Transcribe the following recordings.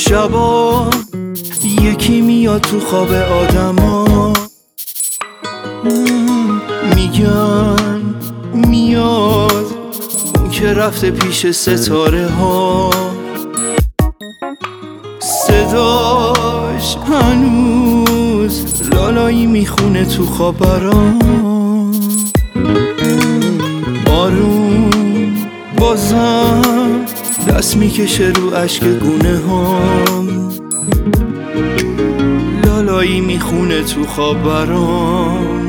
شبا یکی میاد تو خواب آدما، میگن میاد اون که رفته پیش ستاره ها، صداش هنوز لالایی میخونه تو خواب برام. آروم بازم دست میکشه رو اشک گونه هام، لالایی میخونه تو خواب برام.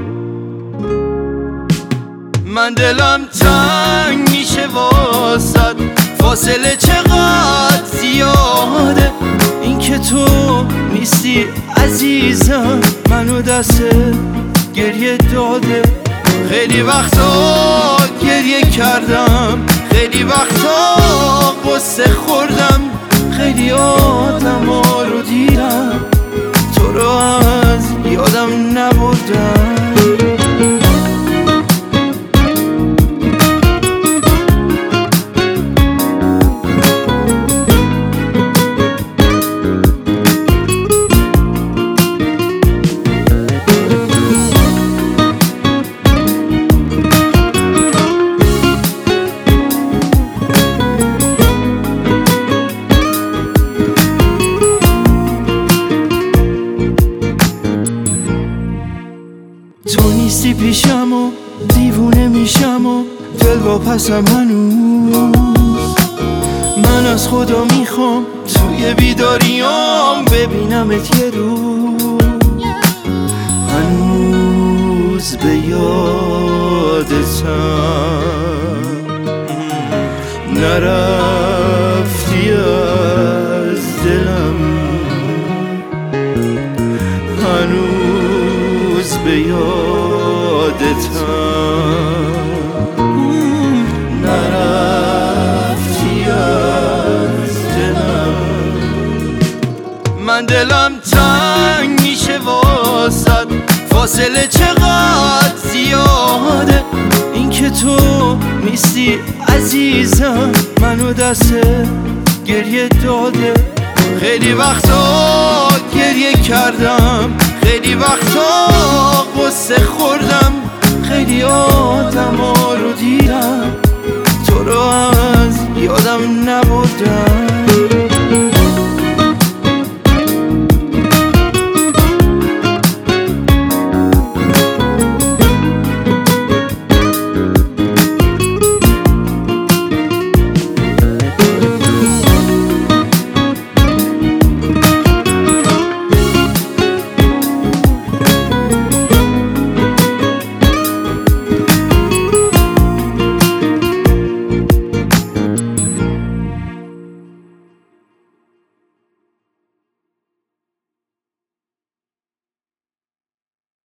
من دلم تنگ میشه واسد، فاصله چقدر زیاده، این که تو نیستی عزیزم منو دست گریه داده. خیلی وقتا گریه کردم، خیلی وقتا قصه خوردم، خیلی آدما رو دیدم تو رو از یادم نبردم. تو نیستی پیشم و دیوونه میشم و دل واپسم هنوز. من از خدا میخوام توی بیداریام ببینمت یه روز، هنوز به یادتم نرفتی از دلم، هنوز به یادتم نرفتی از دلم. من دلم تنگ میشه واسد، فاصله چقدر زیاده، این که تو نیستی عزیزم منو دست گریه داده. خیلی وقتا گریه کردم، خیلی وقتا قصه خوردم، خیلی آدما رو دیدم